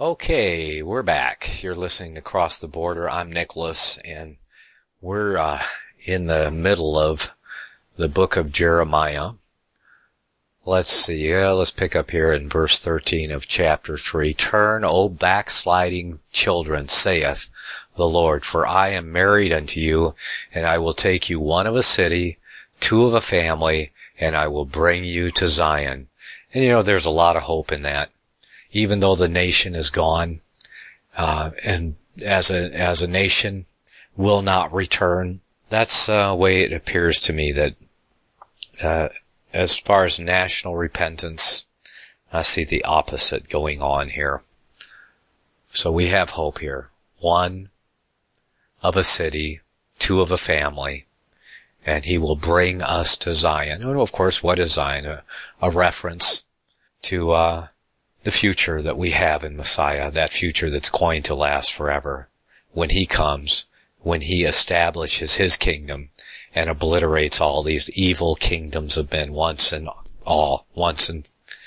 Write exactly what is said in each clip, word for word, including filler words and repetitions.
Okay, we're back. You're listening to Cross the Border. I'm Nicholas, and we're uh, in the middle of the book of Jeremiah. Let's see, yeah, let's pick up here in verse thirteen of chapter three. Turn, O backsliding children, saith the Lord, for I am married unto you, and I will take you one of a city, two of a family, and I will bring you to Zion. And you know, there's a lot of hope in that. Even though the nation is gone, uh, and as a, as a nation will not return, that's the way it appears to me that, uh, as far as national repentance, I see the opposite going on here. So we have hope here. One of a city, two of a family, and he will bring us to Zion. And of course, what is Zion? A, a reference to, uh, the future that we have in Messiah, that future that's going to last forever. When he comes, when he establishes his kingdom and obliterates all these evil kingdoms of men once and all, once and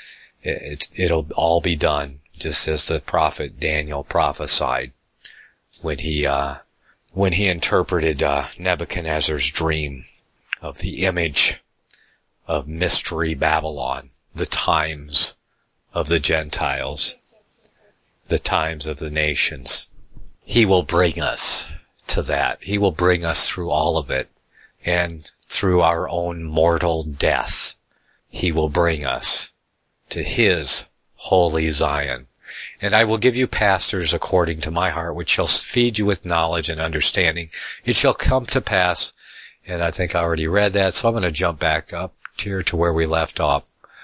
it, it'll all be done, just as the prophet Daniel prophesied when he, uh, when he interpreted, uh, Nebuchadnezzar's dream of the image of mystery Babylon, the times of the Gentiles, the times of the nations. He will bring us to that. He will bring us through all of it, and through our own mortal death, he will bring us to his holy Zion. And I will give you pastors according to my heart, which shall feed you with knowledge and understanding. It shall come to pass, and I think I already read that, so I'm going to jump back up here to where we left off.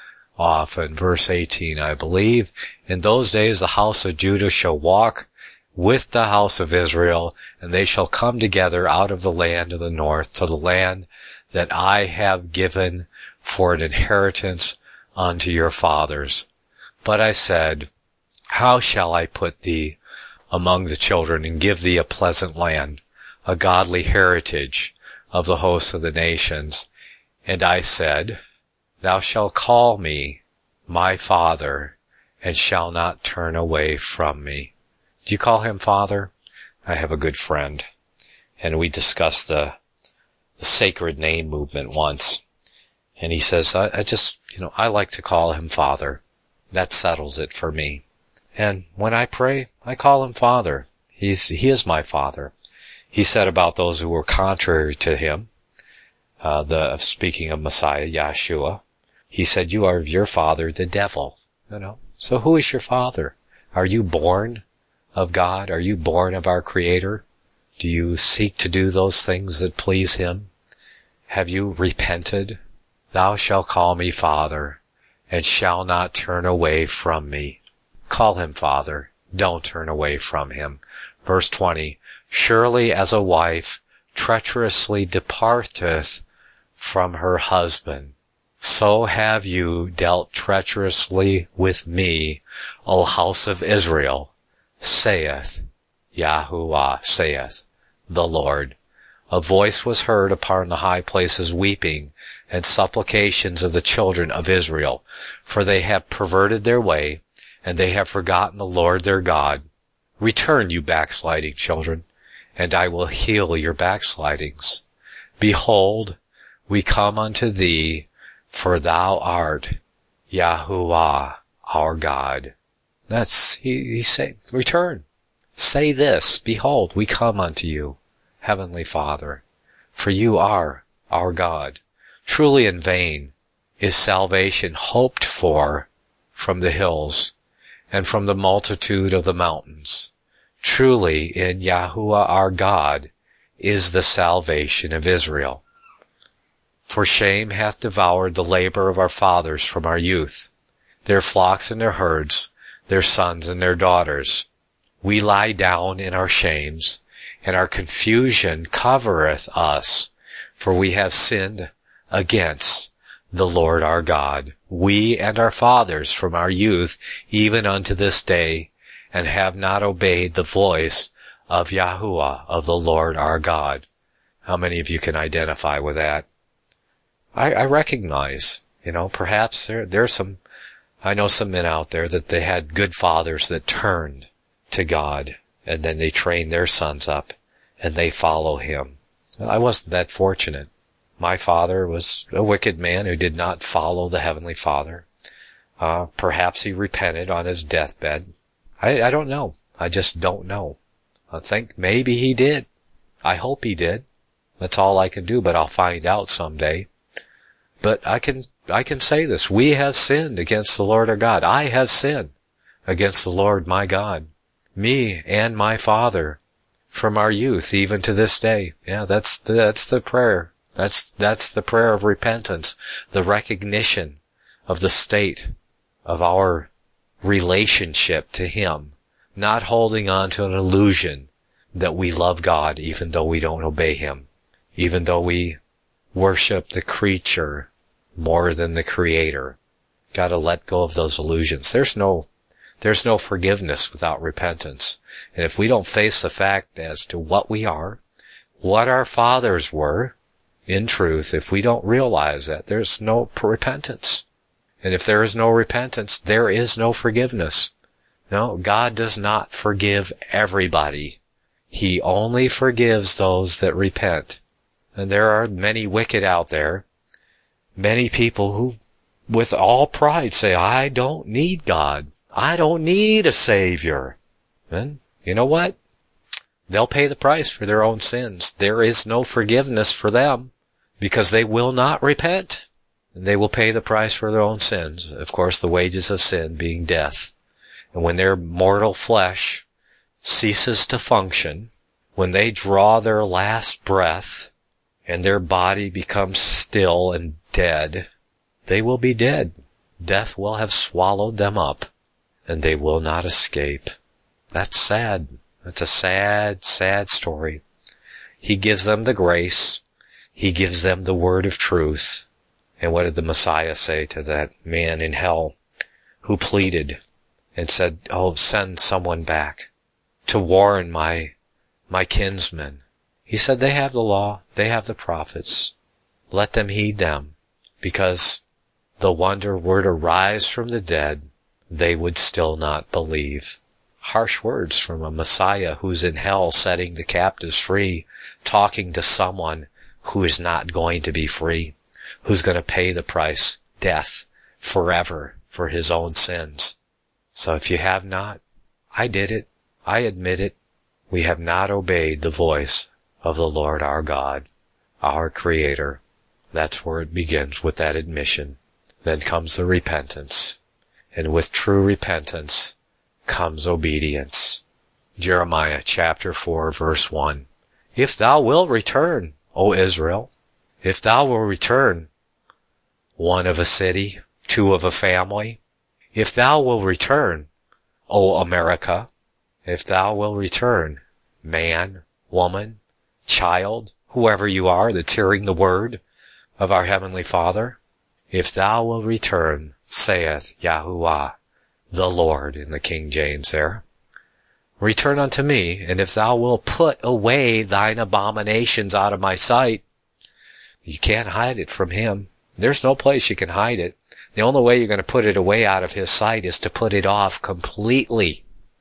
Off in verse eighteen, I believe. In those days the house of Judah shall walk with the house of Israel, and they shall come together out of the land of the north to the land that I have given for an inheritance unto your fathers. But I said, how shall I put thee among the children and give thee a pleasant land, a godly heritage of the hosts of the nations? And I said, thou shalt call me my father, and shall not turn away from me. Do you call him father? I have a good friend, and we discussed the, the sacred name movement once. And he says, I, I just, you know, I like to call him father. That settles it for me. And when I pray, I call him father. He's, he is my father. He said about those who were contrary to him, uh, the, speaking of Messiah, Yahshua, he said, you are your father, the devil. You know, so who is your father? Are you born of God? Are you born of our Creator? Do you seek to do those things that please him? Have you repented? Thou shalt call me father, and shall not turn away from me. Call him father. Don't turn away from him. Verse twenty, surely as a wife treacherously departeth from her husband, so have you dealt treacherously with me, O house of Israel, saith Yahuwah, saith the Lord. A voice was heard upon the high places weeping, and supplications of the children of Israel, for they have perverted their way, and they have forgotten the Lord their God. Return, you backsliding children, and I will heal your backslidings. Behold, we come unto thee, for thou art Yahuwah, our God. That's, he, he say, return. Say this, behold, we come unto you, Heavenly Father, for you are our God. Truly in vain is salvation hoped for from the hills and from the multitude of the mountains. Truly in Yahuwah our God is the salvation of Israel. For shame hath devoured the labor of our fathers from our youth, their flocks and their herds, their sons and their daughters. We lie down in our shames, and our confusion covereth us, for we have sinned against the Lord our God, we and our fathers from our youth even unto this day, and have not obeyed the voice of Yahuwah, of the Lord our God. How many of you can identify with that? I, I recognize, you know, perhaps there, there's some I know some men out there that they had good fathers that turned to God, and then they trained their sons up, and they follow Him. I wasn't that fortunate. My father was a wicked man who did not follow the Heavenly Father. Uh, perhaps he repented on his deathbed. I, I don't know. I just don't know. I think maybe he did. I hope he did. That's all I can do, but I'll find out someday. But I can, I can say this. We have sinned against the Lord our God. I have sinned against the Lord my God. Me and my father. From our youth, even to this day. Yeah, that's the, that's the prayer. That's, that's the prayer of repentance. The recognition of the state of our relationship to Him. Not holding on to an illusion that we love God even though we don't obey Him. Even though we worship the creature more than the Creator. Gotta let go of those illusions. There's no, there's no forgiveness without repentance. And if we don't face the fact as to what we are, what our fathers were, in truth, if we don't realize that, there's no repentance. And if there is no repentance, there is no forgiveness. No, God does not forgive everybody. He only forgives those that repent. And there are many wicked out there, many people who, with all pride, say, I don't need God. I don't need a Savior. And you know what? They'll pay the price for their own sins. There is no forgiveness for them because they will not repent. They will pay the price for their own sins. Of course, the wages of sin being death. And when their mortal flesh ceases to function, when they draw their last breath and their body becomes still and dead, they will be dead. Death will have swallowed them up, and they will not escape. That's sad. That's a sad, sad story. He gives them the grace. He gives them the word of truth. And what did the Messiah say to that man in hell who pleaded and said, oh, send someone back to warn my, my kinsmen? He said, they have the law. They have the prophets. Let them heed them, because the wonder were to rise from the dead, they would still not believe. Harsh words from a Messiah who's in hell setting the captives free, talking to someone who is not going to be free, who's going to pay the price, death, forever for his own sins. So if you have not, I did it. I admit it. We have not obeyed the voice of the Lord our God, our Creator. That's where it begins, with that admission. Then comes the repentance. And with true repentance comes obedience. Jeremiah chapter four, verse one. If thou wilt return, O Israel, if thou wilt return, one of a city, two of a family, if thou wilt return, O America, if thou wilt return, man, woman, child, whoever you are that's hearing the word of our Heavenly Father, if thou wilt return, saith Yahuwah, the Lord, in the King James there, return unto me, and if thou wilt put away thine abominations out of my sight, you can't hide it from Him. There's no place you can hide it. The only way you're going to put it away out of His sight is to put it off completely.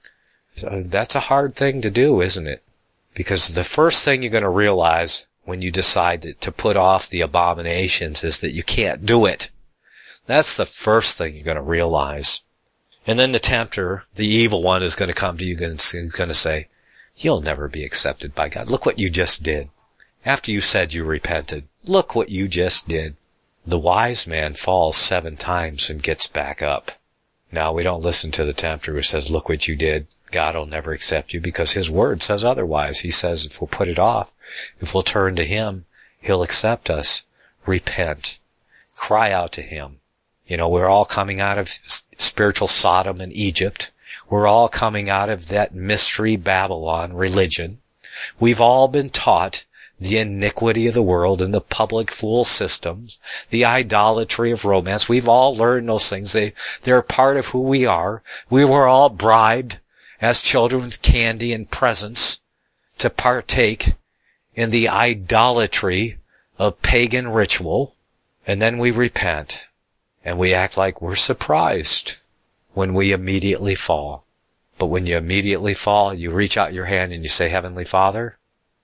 So that's a hard thing to do, isn't it? Because the first thing you're going to realize when you decide that to put off the abominations is that you can't do it. That's the first thing you're going to realize. And then the tempter, the evil one, is going to come to you and is going to say, you'll never be accepted by God. Look what you just did. After you said you repented, look what you just did. The wise man falls seven times and gets back up. Now, we don't listen to the tempter who says, look what you did. God will never accept you, because His word says otherwise. He says if we'll put it off, if we'll turn to Him, He'll accept us. Repent. Cry out to Him. You know, we're all coming out of spiritual Sodom and Egypt. We're all coming out of that mystery Babylon religion. We've all been taught the iniquity of the world and the public fool systems, the idolatry of romance. We've all learned those things. They, they're part of who we are. We were all bribed as children with candy and presents to partake in the idolatry of pagan ritual. And then we repent. And we act like we're surprised when we immediately fall. But when you immediately fall, you reach out your hand and you say, Heavenly Father,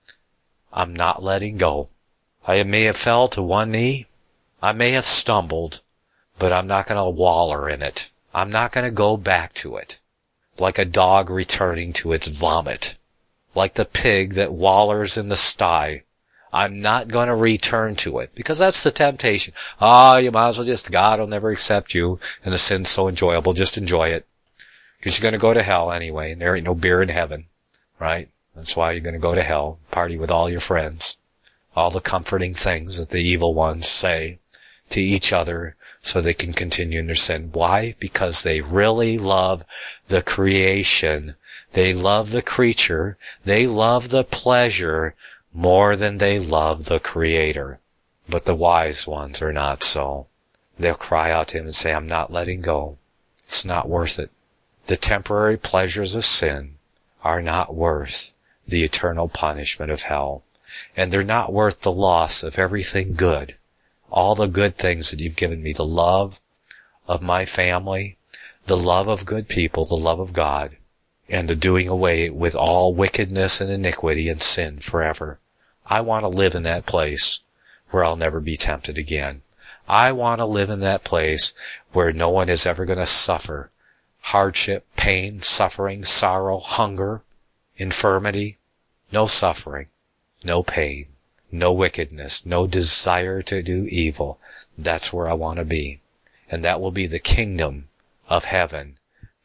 I'm not letting go. I may have fell to one knee. I may have stumbled, but I'm not going to waller in it. I'm not going to go back to it. Like a dog returning to its vomit. Like the pig that wallers in the sty. I'm not going to return to it. Because that's the temptation. Ah, oh, you might as well just, God will never accept you. And the sin's so enjoyable. Just enjoy it. Because you're going to go to hell anyway. And there ain't no beer in heaven. Right? That's why you're going to go to hell. Party with all your friends. All the comforting things that the evil ones say to each other so they can continue in their sin. Why? Because they really love the creation. They love the creature. They love the pleasure more than they love the Creator. But the wise ones are not so. They'll cry out to Him and say, I'm not letting go. It's not worth it. The temporary pleasures of sin are not worth the eternal punishment of hell. And they're not worth the loss of everything good. All the good things that you've given me. The love of my family. The love of good people. The love of God. And the doing away with all wickedness and iniquity and sin forever. I want to live in that place where I'll never be tempted again. I want to live in that place where no one is ever going to suffer hardship, pain, suffering, sorrow, hunger, infirmity. No suffering, no pain, no wickedness, no desire to do evil. That's where I want to be. And that will be the kingdom of heaven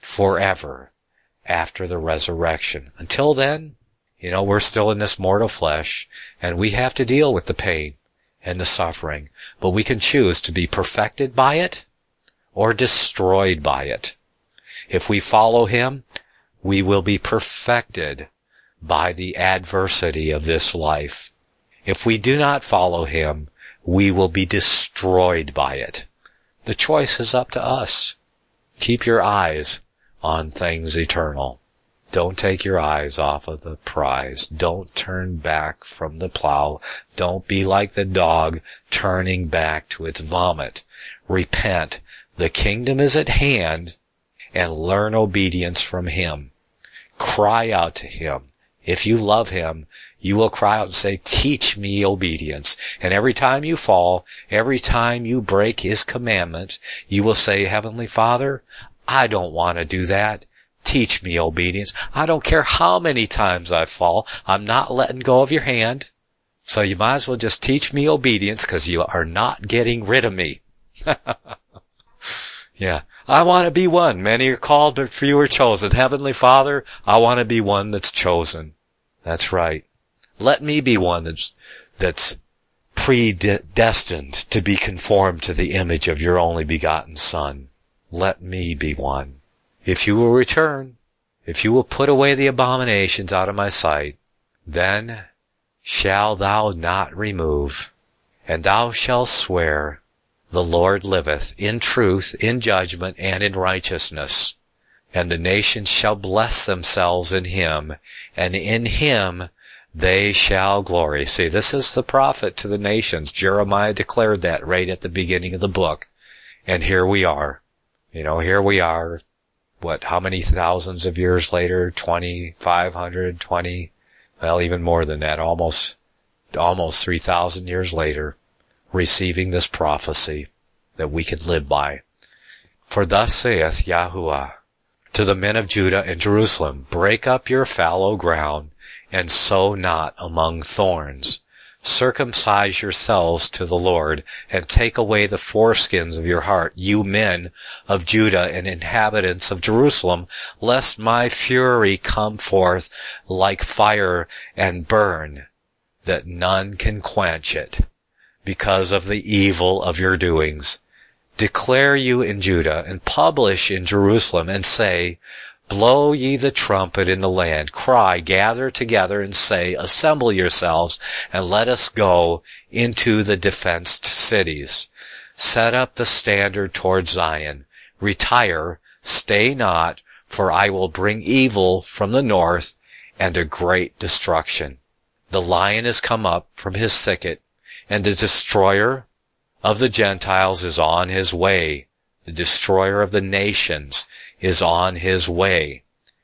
forever after the resurrection. Until then, you know, we're still in this mortal flesh, and we have to deal with the pain and the suffering. But we can choose to be perfected by it or destroyed by it. If we follow Him, we will be perfected by the adversity of this life. If we do not follow Him, we will be destroyed by it. The choice is up to us. Keep your eyes on things eternal. Don't take your eyes off of the prize. Don't turn back from the plow. Don't be like the dog turning back to its vomit. Repent. The kingdom is at hand, and learn obedience from Him. Cry out to Him. If you love Him, you will cry out and say, teach me obedience. And every time you fall, every time you break His commandments, you will say, Heavenly Father, I don't want to do that. Teach me obedience. I don't care how many times I fall. I'm not letting go of your hand. So you might as well just teach me obedience because you are not getting rid of me. Yeah. I want to be one. Many are called, but few are chosen. Heavenly Father, I want to be one that's chosen. That's right. Let me be one that's, that's predestined to be conformed to the image of your only begotten Son. Let me be one. If you will return, if you will put away the abominations out of my sight, then shall thou not remove, and thou shalt swear, the Lord liveth, in truth, in judgment, and in righteousness. And the nations shall bless themselves in Him, and in Him they shall glory. See, this is the prophet to the nations. Jeremiah declared that right at the beginning of the book. And here we are. You know, here we are. What, how many thousands of years later? twenty-five hundred, twenty, well, even more than that, almost, almost three thousand years later, receiving this prophecy that we could live by. For thus saith Yahuwah to the men of Judah and Jerusalem, break up your fallow ground, and sow not among thorns. Circumcise yourselves to the Lord, and take away the foreskins of your heart, you men of Judah and inhabitants of Jerusalem, lest my fury come forth like fire and burn, that none can quench it, because of the evil of your doings. Declare you in Judah, and publish in Jerusalem, and say, blow ye the trumpet in the land. Cry, gather together, and say, assemble yourselves, and let us go into the defenced cities. Set up the standard toward Zion. Retire, stay not, for I will bring evil from the north, and a great destruction. The lion is come up from his thicket, and the destroyer of the Gentiles is on his way. the destroyer of the nations, is on his way.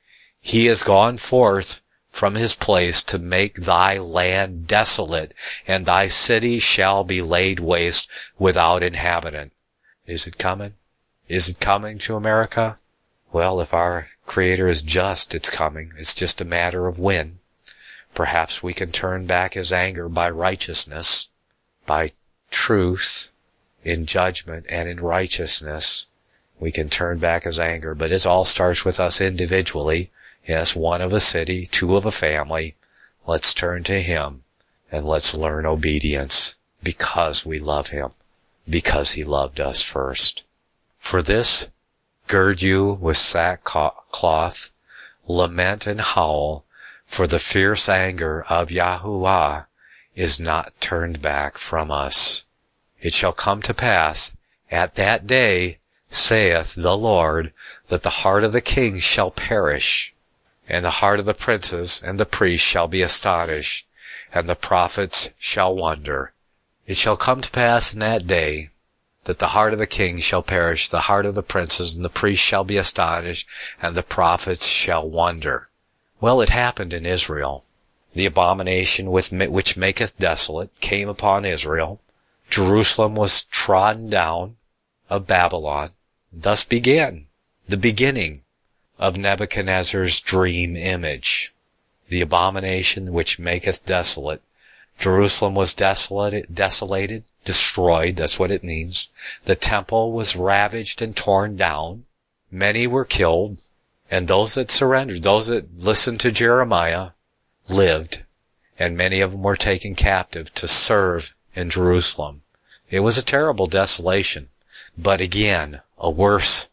He is gone forth from his place to make thy land desolate, and thy city shall be laid waste without inhabitant. Is it coming? Is it coming to America? Well, if our Creator is just, it's coming. It's just a matter of when. Perhaps we can turn back his anger by righteousness, by truth, in judgment and in righteousness. We can turn back his anger, but it all starts with us individually. Yes, one of a city, two of a family. Let's turn to him and let's learn obedience because we love him, because he loved us first. For this, gird you with sackcloth, lament and howl, for the fierce anger of Yahuwah is not turned back from us. It shall come to pass at that day, saith the Lord, that the heart of the king shall perish, and the heart of the princes and the priests shall be astonished, and the prophets shall wonder. It shall come to pass in that day that the heart of the king shall perish, the heart of the princes and the priests shall be astonished, and the prophets shall wonder. Well, it happened in Israel. The abomination which maketh desolate came upon Israel. Jerusalem was trodden down of Babylon. Thus began the beginning of Nebuchadnezzar's dream image. The abomination which maketh desolate. Jerusalem was desolate, desolated, destroyed, that's what it means. The temple was ravaged and torn down. Many were killed, and those that surrendered, those that listened to Jeremiah, lived, and many of them were taken captive to serve in Jerusalem. It was a terrible desolation, but again, a worse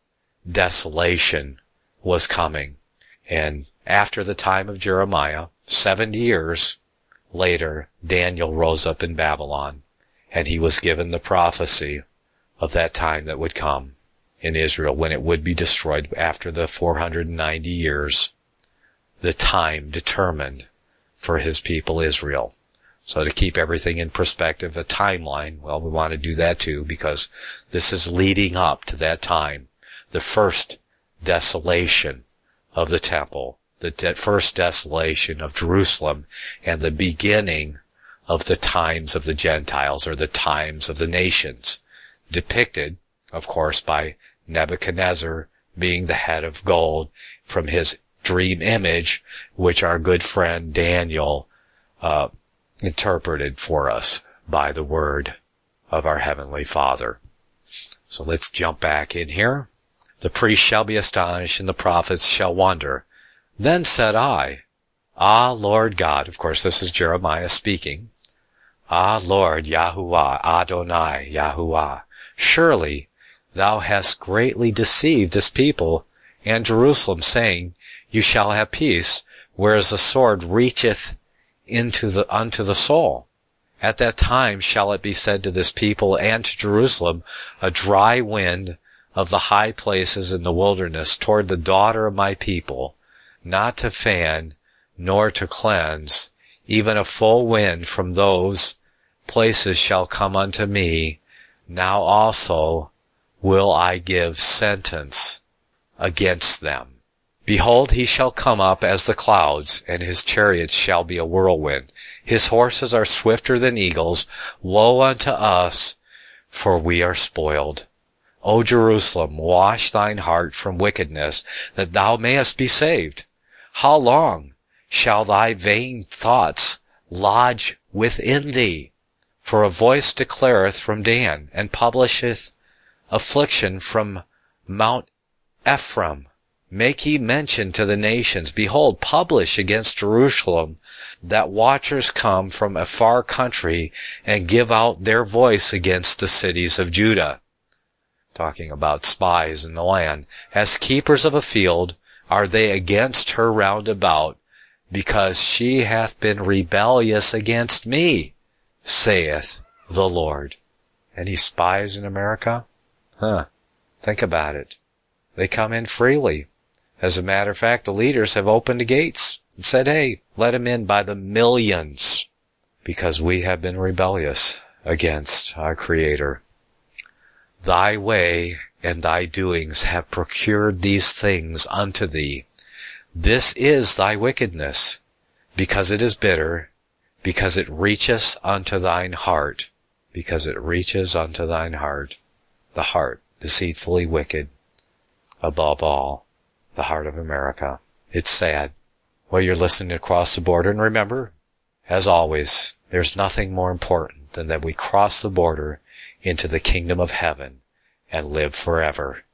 desolation was coming. And after the time of Jeremiah, seventy years later, Daniel rose up in Babylon, and he was given the prophecy of that time that would come in Israel, when it would be destroyed after the four hundred ninety years, the time determined for his people Israel. So to keep everything in perspective, a timeline, well, we want to do that too, because this is leading up to that time. The first desolation of the temple, the de- first desolation of Jerusalem, and the beginning of the times of the Gentiles, or the times of the nations, depicted, of course, by Nebuchadnezzar being the head of gold from his dream image, which our good friend Daniel uh, interpreted for us by the word of our Heavenly Father. So let's jump back in here. The priests shall be astonished, and the prophets shall wonder. Then said I, Ah, Lord God, of course this is Jeremiah speaking, Ah, Lord Yahuwah, Adonai Yahuwah, surely thou hast greatly deceived this people and Jerusalem, saying, You shall have peace, whereas the sword reacheth into the unto the soul. At that time shall it be said to this people and to Jerusalem, a dry wind of the high places in the wilderness toward the daughter of my people, not to fan nor to cleanse, even a full wind from those places shall come unto me. Now also will I give sentence against them. Behold, he shall come up as the clouds, and his chariots shall be a whirlwind. His horses are swifter than eagles. Woe unto us, for we are spoiled. O Jerusalem, wash thine heart from wickedness, that thou mayest be saved. How long shall thy vain thoughts lodge within thee? For a voice declareth from Dan, and publisheth affliction from Mount Ephraim. Make ye mention to the nations, behold, publish against Jerusalem, that watchers come from a far country, and give out their voice against the cities of Judah. Talking about spies in the land. As keepers of a field are they against her round about, because she hath been rebellious against me, saith the Lord. Any spies in America? Huh. Think about it. They come in freely. As a matter of fact, the leaders have opened the gates and said, hey, let them in by the millions, because we have been rebellious against our Creator. Thy way and thy doings have procured these things unto thee. This is thy wickedness, because it is bitter, because it reacheth unto thine heart, because it reaches unto thine heart, the heart deceitfully wicked, above all, the heart of America. It's sad. Well, you're listening across the border, and remember, as always, there's nothing more important than that we cross the border into the kingdom of heaven and live forever.